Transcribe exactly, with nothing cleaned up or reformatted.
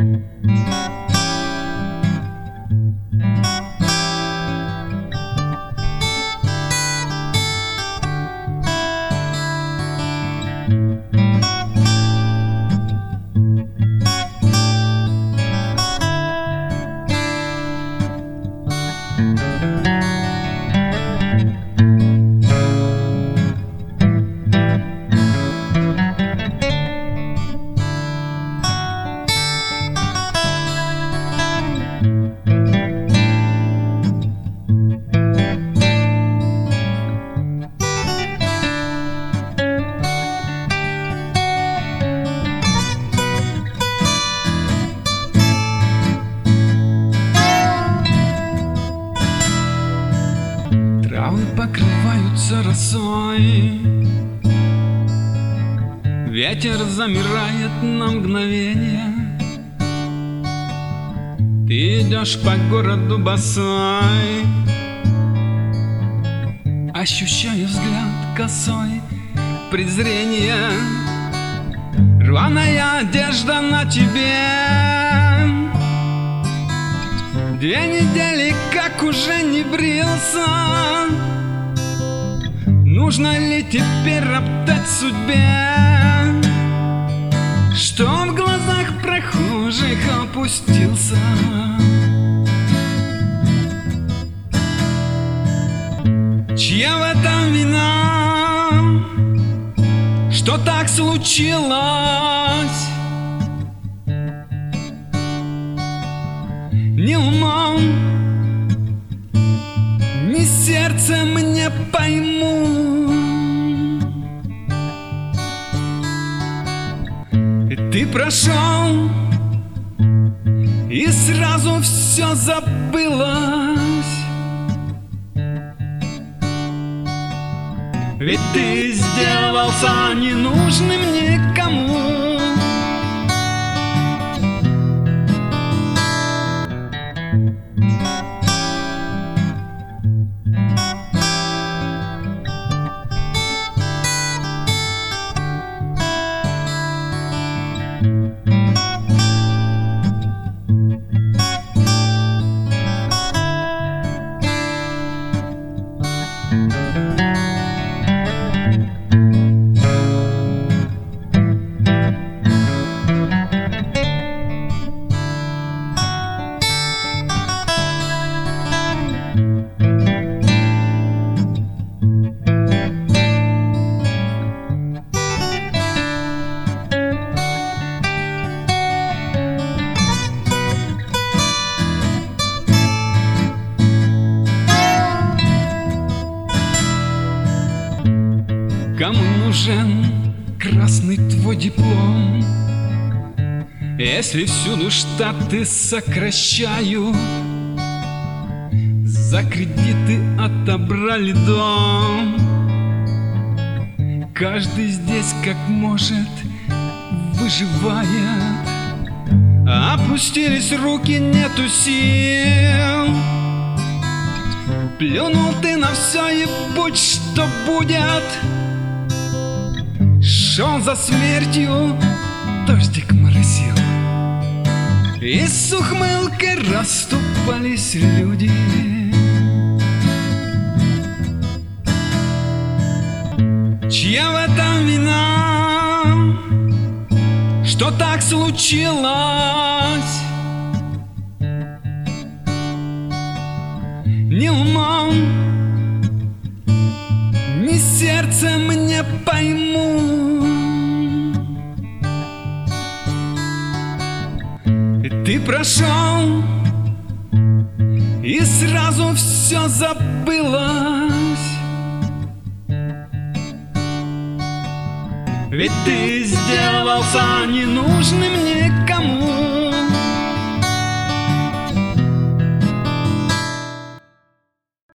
Травы покрываются росой, ветер замирает на мгновение. Ты идешь по городу босой, ощущая взгляд косой презрения. Рваная одежда на тебе, две недели как уже не брился. Нужно ли теперь роптать судьбе, что в глазах прохожих опустился? Чья в этом вина, что так случилось? Ни умом, ни сердцем не пойму. Ты прошел, и сразу все забылось. Ведь ты сделался ненужным никому. Кому нужен красный твой диплом, если всюду штаты сокращают? За кредиты отобрали дом. Каждый здесь как может выживает. Опустились руки, нету сил. Плюнул ты на все и будь что будет. Шел за смертью, дождик моросил, и с ухмылкой расступались люди. Чья в этом вина, что так случилось? Ни умом, ни сердцем не пойму. Ты прошел, и сразу все забылось. Ведь ты сделался ненужным никому.